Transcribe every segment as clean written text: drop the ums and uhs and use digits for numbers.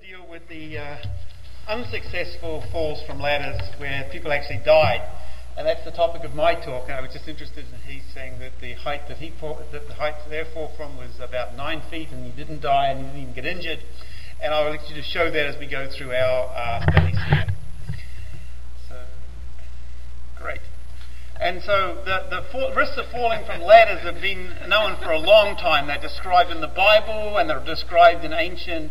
deal with the unsuccessful falls from ladders where people actually died, and that's the topic of my talk. And I was just interested in he's saying that the height that the height they fall from was about 9 feet, and he didn't die and he didn't even get injured. And I would like you to show that as we go through our studies here. So, great. And so the risks of falling from ladders have been known for a long time. They're described in the Bible and they're described in ancient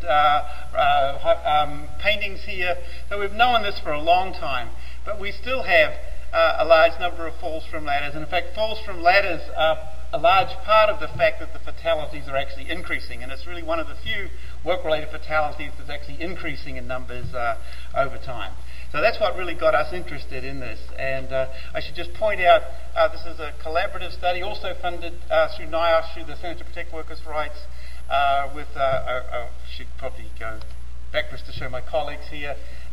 paintings here. So we've known this for a long time. But we still have a large number of falls from ladders. And in fact, falls from ladders are a large part of the fact that the fatalities are actually increasing. And it's really one of the few work-related fatalities that's actually increasing in numbers over time. So that's what really got us interested in this. And I should just point out, this is a collaborative study, also funded through NIOSH, through the Center to Protect Workers' Rights, with, I should probably go backwards to show my colleagues here.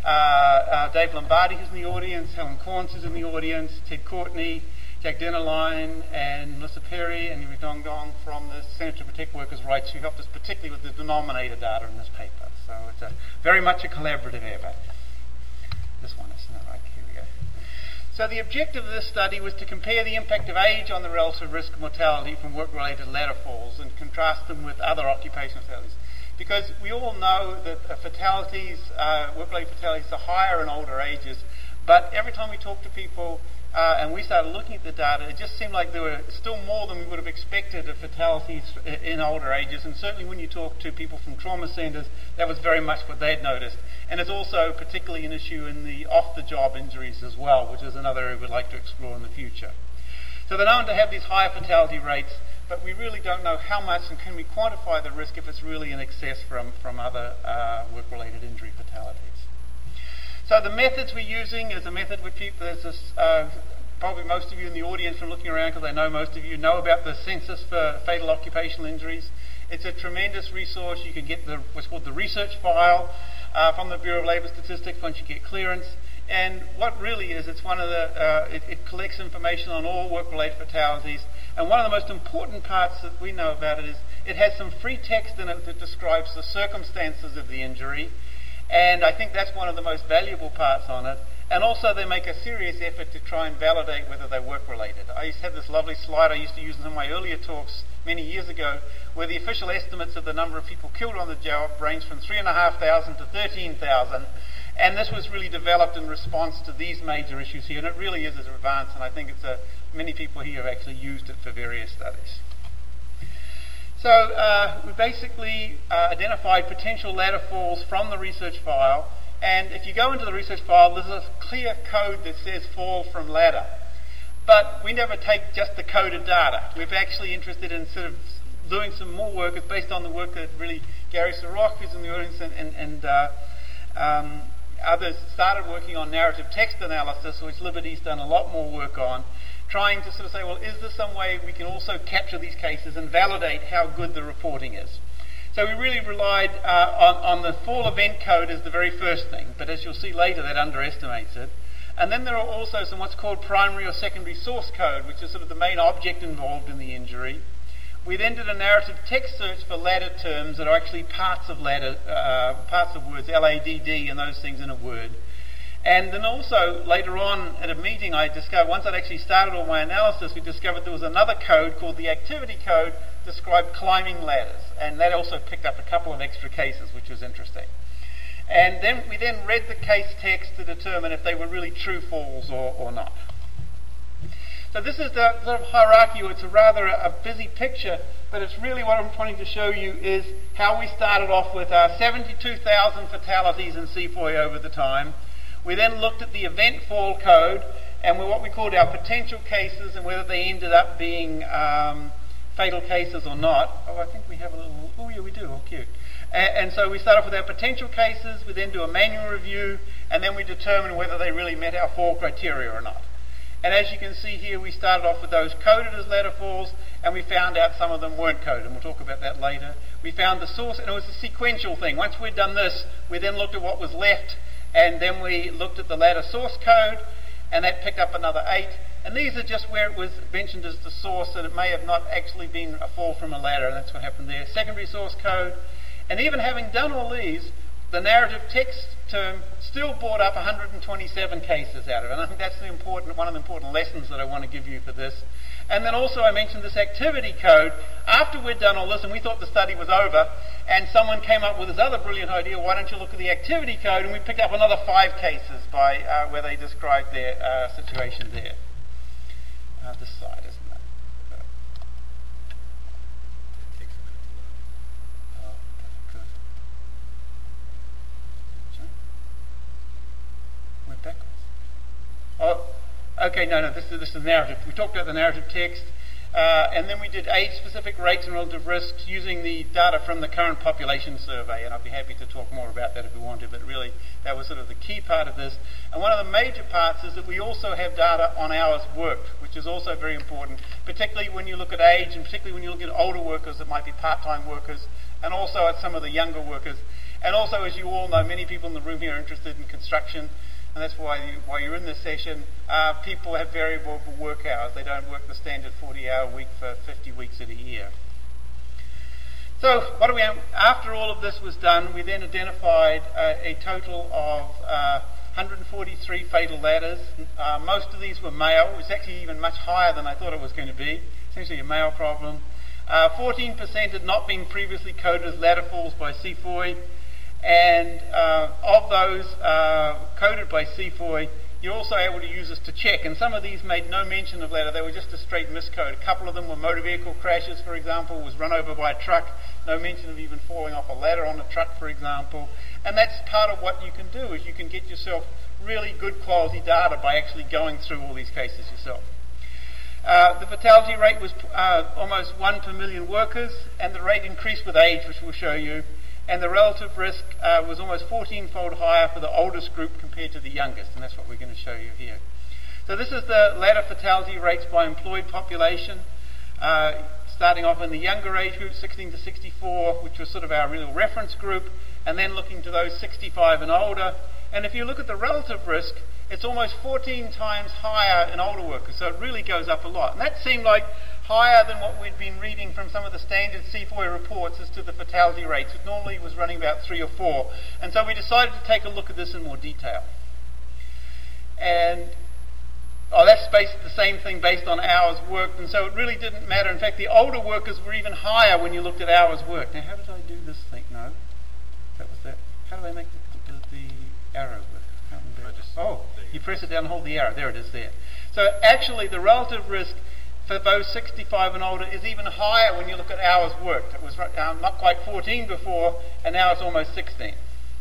Dave Lombardi, who's in the audience, Helen Corns, who's in the audience, Ted Courtney, Jack Dennerlein, and Melissa Perry, and Yuri Dong Dong from the Center to Protect Workers' Rights, who helped us particularly with the denominator data in this paper. So it's very much a collaborative effort. This one is not right. Here we go. So the objective of this study was to compare the impact of age on the relative risk of mortality from work-related ladder falls and contrast them with other occupational fatalities. Because we all know that work-related fatalities are higher in older ages, but every time we talk to people and we started looking at the data, it just seemed like there were still more than we would have expected of fatalities in older ages. And certainly when you talk to people from trauma centres, that was very much what they'd noticed. And it's also particularly an issue in the off-the-job injuries as well, which is another area we'd like to explore in the future. So they're known to have these higher fatality rates, but we really don't know how much and can we quantify the risk if it's really in excess from other work-related injury fatalities. So the methods we're using is a method which probably most of you in the audience from looking around, because I know most of you know about the Census for Fatal Occupational Injuries. It's a tremendous resource. You can get what's called the research file from the Bureau of Labour Statistics once you get clearance. And what really is, it's one of it collects information on all work-related fatalities. And one of the most important parts that we know about it is it has some free text in it that describes the circumstances of the injury. And I think that's one of the most valuable parts on it. And also they make a serious effort to try and validate whether they're work-related. I used to have this lovely slide I used to use in some of my earlier talks many years ago, where the official estimates of the number of people killed on the job range from 3,500 to 13,000. And this was really developed in response to these major issues here. And it really is advanced, and I think many people here have actually used it for various studies. So we basically identified potential ladder falls from the research file. And if you go into the research file, there's a clear code that says fall from ladder. But we never take just the coded data. We're actually interested in sort of doing some more work. It's based on the work that really Gary Sarok, who's in the audience, and others started working on narrative text analysis, which Liberty's done a lot more work on, trying to sort of say, well, is there some way we can also capture these cases and validate how good the reporting is? So we really relied on the fall event code as the very first thing, but as you'll see later, that underestimates it. And then there are also some what's called primary or secondary source code, which is sort of the main object involved in the injury. We then did a narrative text search for ladder terms that are actually parts of words, L-A-D-D and those things in a word. And then also, later on at a meeting, I discovered, once I'd actually started all my analysis, we discovered there was another code called the activity code described climbing ladders. And that also picked up a couple of extra cases, which was interesting. And then we read the case text to determine if they were really true falls or not. So this is the sort of hierarchy. It's a rather a busy picture, but it's really what I'm trying to show you is how we started off with 72,000 fatalities in CFOI over the time. We then looked at the event fall code and what we called our potential cases and whether they ended up being fatal cases or not. Oh, I think we have a little... Oh, yeah, we do. Oh, cute. And so we start off with our potential cases. We then do a manual review, and then we determine whether they really met our fall criteria or not. And as you can see here, we started off with those coded as ladder falls, and we found out some of them weren't coded, and we'll talk about that later. We found the source, and it was a sequential thing. Once we'd done this, we then looked at what was left, and then we looked at the ladder source code, and that picked up another 8. And these are just where it was mentioned as the source, and it may have not actually been a fall from a ladder, and that's what happened there. Secondary source code. And even having done all these, the narrative text term still brought up 127 cases out of it. And I think that's one of the important lessons that I want to give you for this. And then also I mentioned this activity code. After we'd done all this and we thought the study was over, and someone came up with this other brilliant idea, why don't you look at the activity code? And we picked up another 5 cases by where they described their situation there. This side, isn't it? We're backwards. Oh, okay, no, this is the narrative. We talked about the narrative text, and then we did age-specific rates and relative risks using the data from the current population survey, and I'll be happy to talk more about that if we want to, but really that was sort of the key part of this. And one of the major parts is that we also have data on hours worked, which is also very important, particularly when you look at age and particularly when you look at older workers that might be part-time workers, and also at some of the younger workers. And also, as you all know, many people in the room here are interested in construction, and that's why you're in this session. People have variable work hours. They don't work the standard 40-hour week for 50 weeks in a year. So after all of this was done, we then identified a total of 143 fatal ladders. Most of these were male. It was actually even much higher than I thought it was going to be. Essentially a male problem. 14% had not been previously coded as ladder falls by CFOI. And of those coded by CFOI, you're also able to use this to check. And some of these made no mention of ladder. They were just a straight miscode. A couple of them were motor vehicle crashes, for example, was run over by a truck. No mention of even falling off a ladder on a truck, for example. And that's part of what you can do, is you can get yourself really good quality data by actually going through all these cases yourself. The fatality rate was almost 1 per million workers, and the rate increased with age, which we'll show you. And the relative risk was almost 14-fold higher for the oldest group compared to the youngest, and that's what we're going to show you here. So this is the ladder fatality rates by employed population, starting off in the younger age group, 16 to 64, which was sort of our real reference group, and then looking to those 65 and older. And if you look at the relative risk, it's almost 14 times higher in older workers, so it really goes up a lot. And that seemed like higher than what we'd been reading from some of the standard CFOI reports as to the fatality rates. It normally was running about 3 or 4. And so we decided to take a look at this in more detail. And that's the same thing based on hours worked, and so it really didn't matter. In fact, the older workers were even higher when you looked at hours worked. Now, how did I do this thing? No, that was that. How do I make the arrow work? I can't remember. You press it down and hold the arrow. There it is there. So actually, the relative risk for those 65 and older is even higher when you look at hours worked. It was not quite 14 before, and now it's almost 16.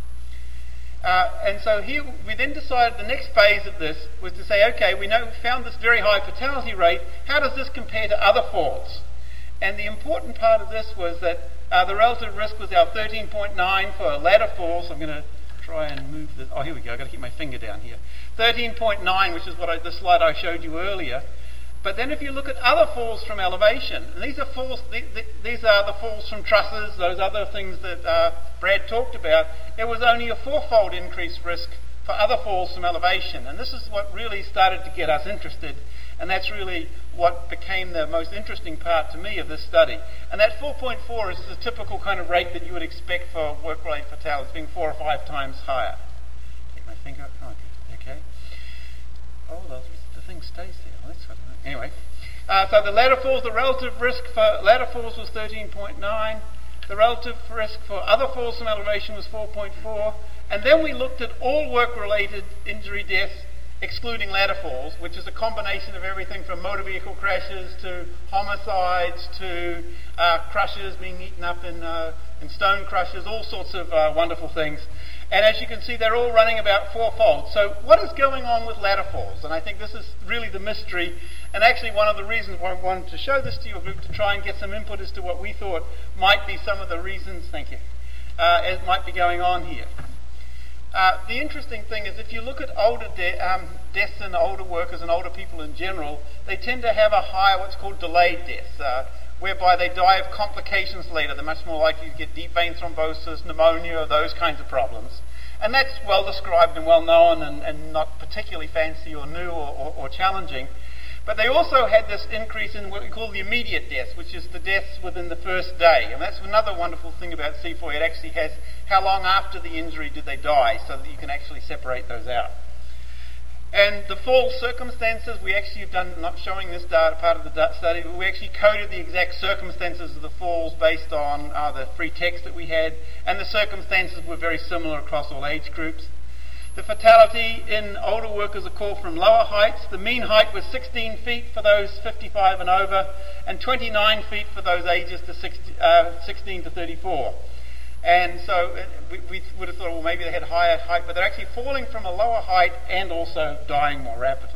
And so here we then decided the next phase of this was to say, okay, we found this very high fatality rate. How does this compare to other falls? And the important part of this was that the relative risk was our 13.9 for ladder falls. I'm going to try and move this. Oh, here we go. I've got to keep my finger down here. 13.9, which is the slide I showed you earlier. But then if you look at other falls from elevation, and these are the falls from trusses, those other things that Brad talked about, it was only a 4-fold increased risk for other falls from elevation. And this is what really started to get us interested, and that's really what became the most interesting part to me of this study. And that 4.4 is the typical kind of rate that you would expect for work-related fatalities, being 4 or 5 times higher. Take my finger. Okay. The thing stays there. Well, that's what anyway. So the ladder falls, the relative risk for ladder falls was 13.9. The relative risk for other falls from elevation was 4.4. And then we looked at all work-related injury deaths, excluding ladder falls, which is a combination of everything from motor vehicle crashes to homicides to crushes being eaten up in stone crushes, all sorts of wonderful things. And as you can see, they're all running about 4-fold. So what is going on with ladder falls? And I think this is really the mystery, and actually one of the reasons why I wanted to show this to your group, to try and get some input as to what we thought might be some of the reasons, it might be going on here. The interesting thing is if you look at older deaths in older workers and older people in general, they tend to have a higher what's called delayed deaths, whereby they die of complications later. They're much more likely to get deep vein thrombosis, pneumonia, those kinds of problems. And that's well described and well known and not particularly fancy or new or challenging. But they also had this increase in what we call the immediate deaths, which is the deaths within the first day. And that's another wonderful thing about CFOI. It actually has how long after the injury did they die, so that you can actually separate those out. And the fall circumstances, we actually have done, not showing this data, part of the study, but we actually coded the exact circumstances of the falls based on the free text that we had, and the circumstances were very similar across all age groups. The fatality in older workers occurred from lower heights. The mean height was 16 feet for those 55 and over, and 29 feet for those ages to 16 to 34. And so we would have thought, well, maybe they had higher height, but they're actually falling from a lower height and also dying more rapidly.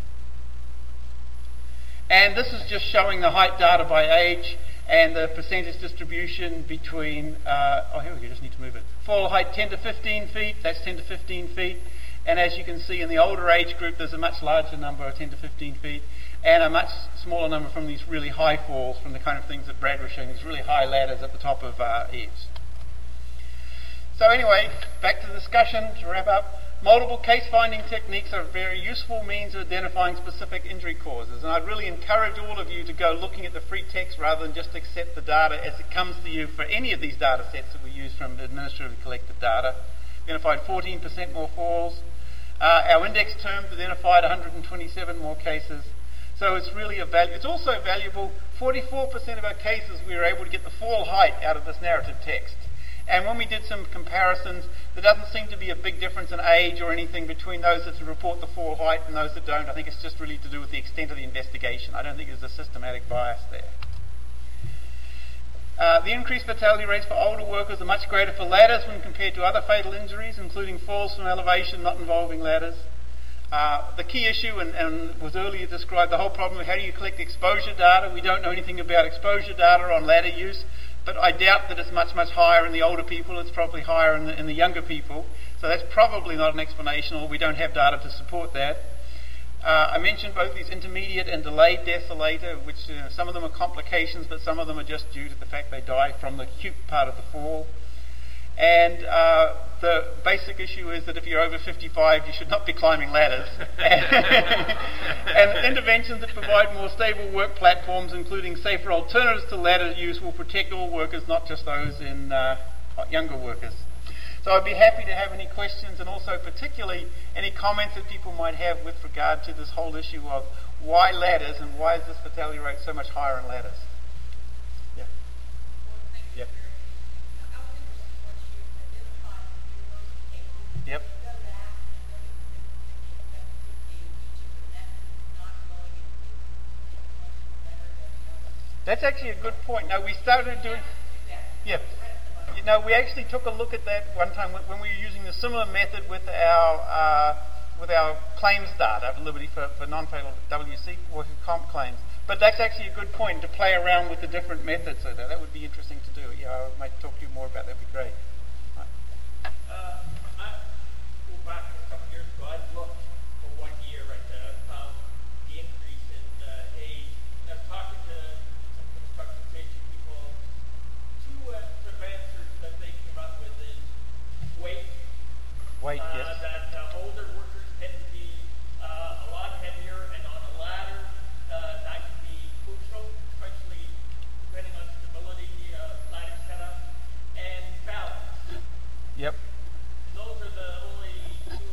And this is just showing the height data by age and the percentage distribution between, here we go, just need to move it. Fall height 10 to 15 feet, that's 10 to 15 feet. And as you can see in the older age group, there's a much larger number of 10 to 15 feet, and a much smaller number from these really high falls, from the kind of things that Brad was showing, these really high ladders at the top of eaves. So anyway, back to the discussion to wrap up. Multiple case-finding techniques are a very useful means of identifying specific injury causes, and I'd really encourage all of you to go looking at the free text rather than just accept the data as it comes to you for any of these data sets that we use from administratively collected data. We identified 14% more falls. Our index terms identified 127 more cases. So it's really it's also valuable. 44% of our cases we were able to get the fall height out of this narrative text. And when we did some comparisons, there doesn't seem to be a big difference in age or anything between those that report the fall height and those that don't. I think it's just really to do with the extent of the investigation. I don't think there's a systematic bias there. The increased fatality rates for older workers are much greater for ladders when compared to other fatal injuries, including falls from elevation not involving ladders. The key issue, and was earlier described, the whole problem of how do you collect exposure data. We don't know anything about exposure data on ladder use, but I doubt that it's much, much higher in the older people. It's probably higher in the younger people. So that's probably not an explanation, or we don't have data to support that. I mentioned both these intermediate and delayed deaths later, which some of them are complications, but some of them are just due to the fact they die from the acute part of the fall. And the basic issue is that if you're over 55, you should not be climbing ladders. And interventions that provide more stable work platforms, including safer alternatives to ladder use, will protect all workers, not just those in younger workers. So I'd be happy to have any questions, and also particularly any comments that people might have with regard to this whole issue of why ladders and why is this fatality rate so much higher in ladders. Yeah. Yep. Yep. That's actually a good point. Now, we started doing... Yeah. You know, we actually took a look at that one time when we were using a similar method with our claims data of Liberty for non-fatal WC worker comp claims. But that's actually a good point, to play around with the different methods. So that would be interesting to do. Yeah, I might talk to you more about that. That'd be great. Back a couple years ago, I looked for 1 year right there, found the increase in age. And I was talking to some construction safety people. Two answers that they came up with is weight. Weight, yes. That older workers tend to be a lot heavier, and on a ladder, that can be crucial, especially depending on stability, ladder setup, and balance. Yep. Those are the only two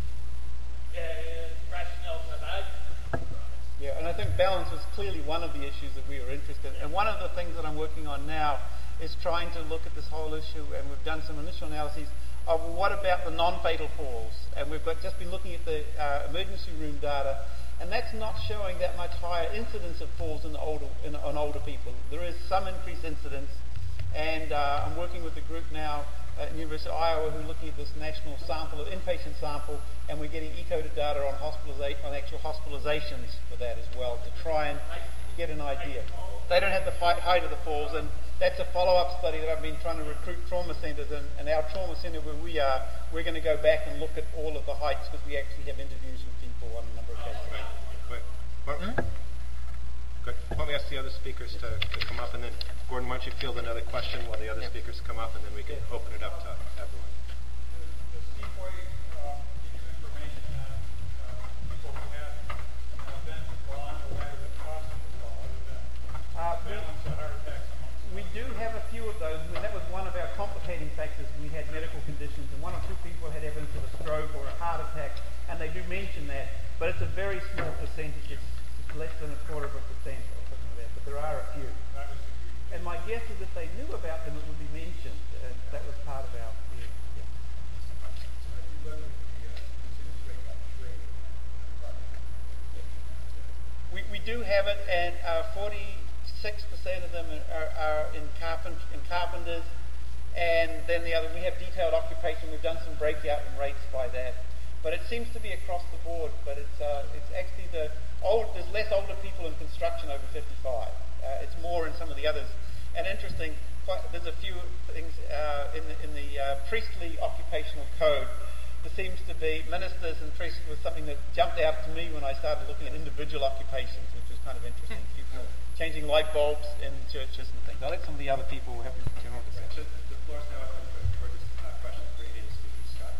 rationales that I've heard. Yeah, and I think balance was clearly one of the issues that we were interested in. And one of the things that I'm working on now is trying to look at this whole issue, and we've done some initial analyses of what about the non-fatal falls. And we've just been looking at the emergency room data, and that's not showing that much higher incidence of falls on older people. There is some increased incidence, and I'm working with a group now at the University of Iowa who are looking at this national sample, an inpatient sample, and we're getting encoded data on actual hospitalizations for that as well, to try and get an idea. They don't have the height of the falls, and that's a follow-up study that I've been trying to recruit trauma centers, and our trauma center where we are, we're going to go back and look at all of the heights, because we actually have interviews with people on a number of cases. Good. Why don't we ask the other speakers to come up, and then Gordon, why don't you field another question while the other speakers come up, and then we can open it up to everyone. Does Seapoy give you information on people who have been on the ladder that caused them to fall, other than balance or heart attacks? We do have a few of those. That was one of our complicating factors. We had 2 people had evidence of a stroke or a heart attack, and they do mention that, but it's a very small percentage. It's less than 0.25% or something like that, but there are a few. And my guess is if they knew about them, it would be mentioned. That was part of our view. Yeah. We do have it, and 46% of them are in carpenters, and then the other, we have detailed occupation. We've done some breakout in rates by that, but it seems to be across the board. But it's actually there's less older people in construction over 55. It's more in some of the others. And interesting, there's a few things in the priestly occupational code. There seems to be ministers and priests was something that jumped out to me when I started looking at individual occupations, which was kind of interesting. People changing light bulbs in churches and things. I'll let some of the other people have general discussion. The floor is now open for this question for any speakers. Scott?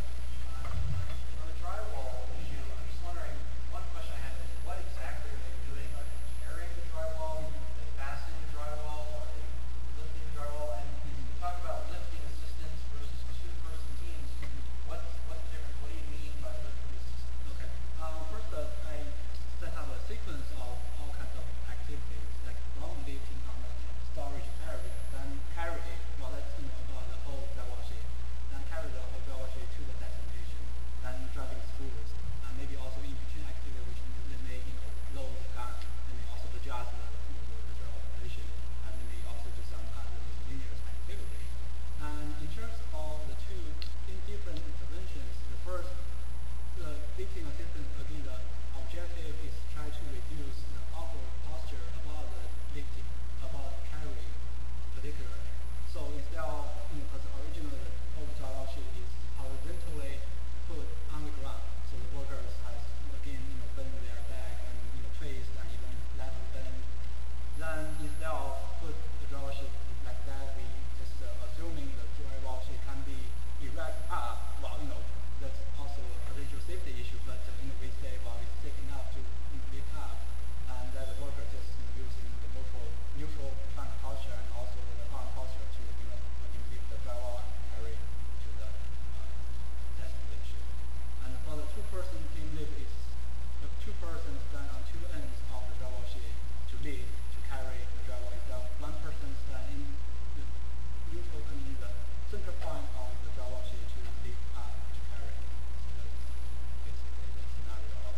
On the drywall issue, I'm just wondering, one question I have is, what exactly are they doing? Are they carrying the drywall? Are they fastening the drywall? Are they lifting the drywall? And you talk about lifting assistance versus 2-person teams. What's the difference? What do you mean by lifting assistance? Okay. First, I set up a sequence of all kinds of activities, like ground lifting on the storage area, then carry it, well, that's about the whole drywall sheet, then carry the whole drywall sheet to the destination, then driving spoolers, and maybe also in between activity which they may load the gun, and they also adjust the drywall position, and they may also do some other miscellaneous activity. And in terms of the two different interventions, the first, lifting assistance, again, the objective is try to reduce the awkward posture about the lifting, about carrying particularly. So instead of, because originally the whole drywall sheet is horizontally put on the ground, so the workers has, again, bend their back and, twist and even let them bend. Then instead of put the drywall sheet like that, we just assuming the drywall sheet can be erect up. Well, that's also a potential safety issue, but we say, well, it's thick enough to lift up, and that the worker just using the neutral kind of posture and also the arm posture to lift the drywall and carry to the destination. And for the 2-person team lift, it's the 2 persons stand on 2 ends of the drywall sheet to lift, to carry the drywall itself. 1 person stand in the neutral, the center point of the drywall sheet to lift up, to carry. So that's basically the scenario of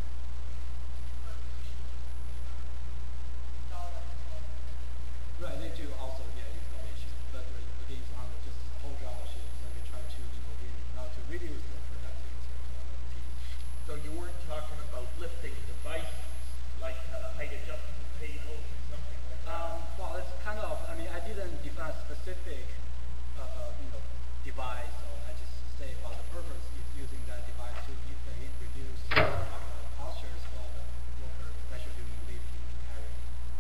right, they do also, installation, but again, it's on just the whole drywall sheet, so we try to, now to reduce the productivity of the team. So you weren't talking about lifting devices like height adjustable tables or something like that? Well, it's kind of, I didn't define a specific, device, so I just say, well, the purpose is using that device to reduce postures for the worker, especially during lifting and carrying.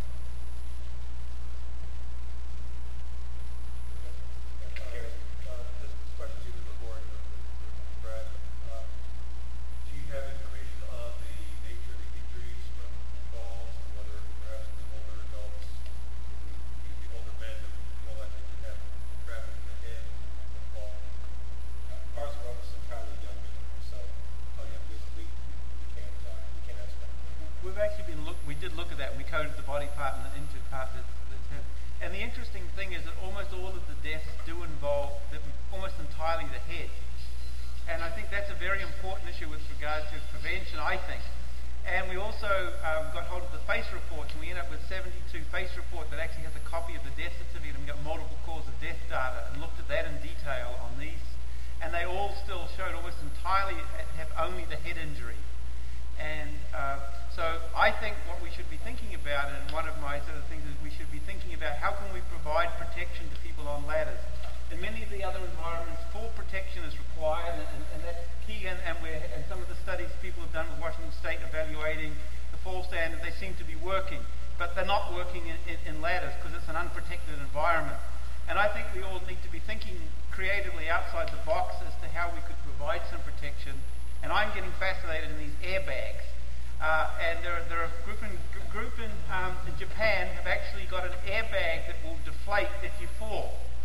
This question is either for Gordon or for Brad. Do you have information on the nature of the injuries from falls, whether perhaps the older adults, the older men, are more likely to have traffic in the head than fall? Ours are almost entirely young men, so how young is we can't ask that. We've actually we did look at that, and we coded the body part and the injured part that's had. And the interesting thing is that almost all of the deaths do involve almost entirely the head. And I think that's a very important issue with regard to prevention, I think. And we also got hold of the face reports, and we ended up with 72 face report that actually has a copy of the death certificate, and we got multiple cause of death data and looked at that in detail on these. And they all still showed almost entirely have only the head injury. And so I think what we should be thinking about, and one of my sort of things is we should be thinking about how can we provide protection to people on ladders. In many of the other environments, full protection is required, and that's key. And some of the studies people have done with Washington State evaluating the fall standard, they seem to be working. But they're not working in ladders because it's an unprotected environment. And I think we all need to be thinking creatively outside the box as to how we could provide some protection. And I'm getting fascinated in these airbags. And there are a group in Japan have actually got an airbag that will deflate if you fall,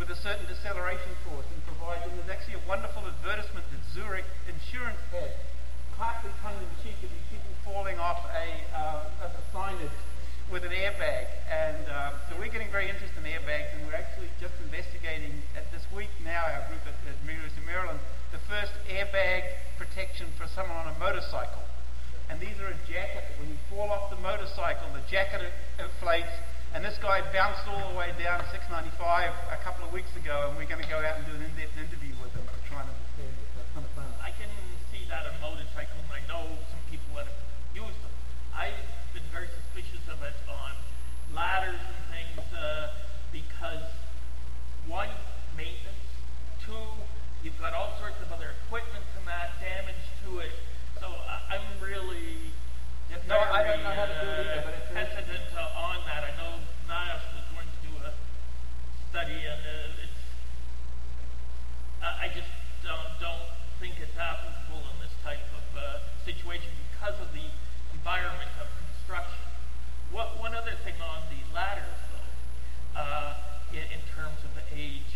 with a certain deceleration force and provide, and there's actually a wonderful advertisement that Zurich Insurance had, partly tongue-in-cheek, of these people falling off of a signage with an airbag. And so we're getting very interested in airbags, and we're actually just investigating at this week now, our group at University of Maryland, the first airbag protection for someone on a motorcycle. And these are a jacket that when you fall off the motorcycle, the jacket inflates, and this guy bounced all the way down 695 a couple of weeks ago, and we're going to go out and do an in-depth interview with him to try and understand it. So it's kind of fun. I can see that on motorcycle, and I know some people that have used them. I've been very suspicious of it on ladders and things because, one, maintenance, two, you've got all sorts of other equipment and that damage to it. So I'm really No, I don't know how to do it either, but it's hesitant on that. I know NIOS was going to do a study, and I just don't think it's applicable in this type of situation because of the environment of construction. One other thing on the ladders, though, in terms of the age,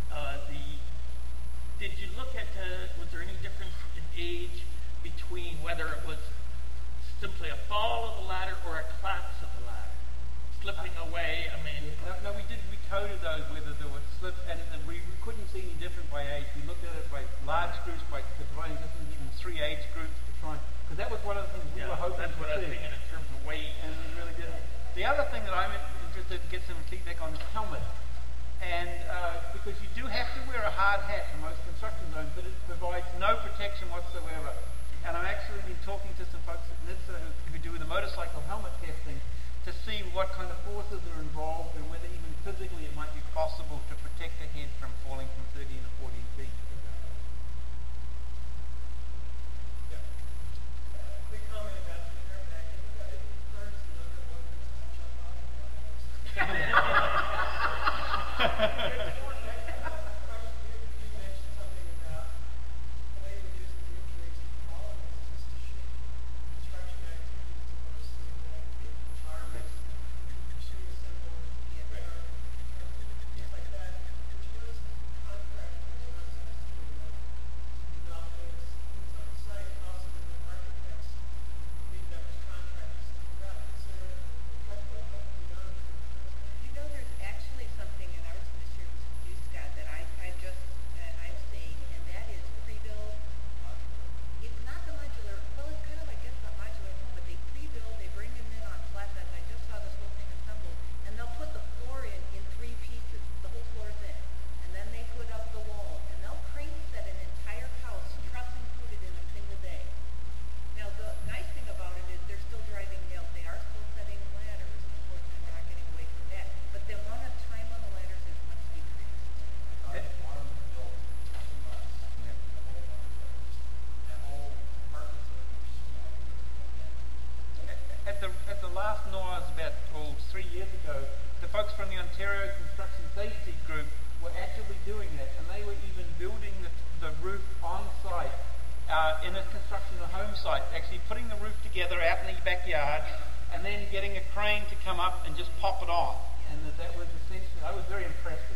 did you look at, was there any difference in age between whether it was simply a fall of the ladder or a collapse of the ladder? Slipping away, I mean... No, we coded those, whether there was slip, and we couldn't see any different by age. We looked at it by large groups, by dividing this into even 3 age groups to try, because that was one of the things we were hoping that's to what I was see. thinking in terms of weight. And we really didn't. The other thing that I'm interested to get some feedback on is helmet. And because you do have to wear a hard hat in most construction zones, but it provides no protection whatsoever. And I've actually been talking to some folks at NHTSA who do the motorcycle helmet testing to see what kind of forces are involved and whether even physically it might be possible to protect the head from falling from 13 to 14 feet. Quick comment about the airbag. It confirms the other one to jump off of it. You mentioned something about the way we use the injuries to follow this is to shape construction activities diversely in the environment, pursue a simple things like that. Could you give us contractors not just doing developing things on site, and also the architects lead up to contractors to do that? Is there what can be done? You know, there's actually something, and I was going to share this with you, Scott, that I'm seeing, and that is pre-build. It's not the modular, well, it's kind of, I guess, a modular home, but they pre-build, they bring them in on flatbeds. I just saw this whole thing assembled, and they'll put the floor in 3 pieces. The whole floor's in. And then they put up the walls, and they'll crane set an entire house, truss included, in a single day. Now, the nice thing about it is they're still driving nails. They are still setting ladders. Unfortunately, we're not getting away from that. But the amount of time on the ladders is much decreased. I want them to build 2 months. That whole purpose of it is At the last NOAA's about 3 years ago, the folks from the Ontario Construction Safety Group were actively doing that, and they were even building the roof on site in a construction of a home site, actually putting the roof together out in the backyard, and then getting a crane to come up and just pop it on. And that was essentially, I was very impressed with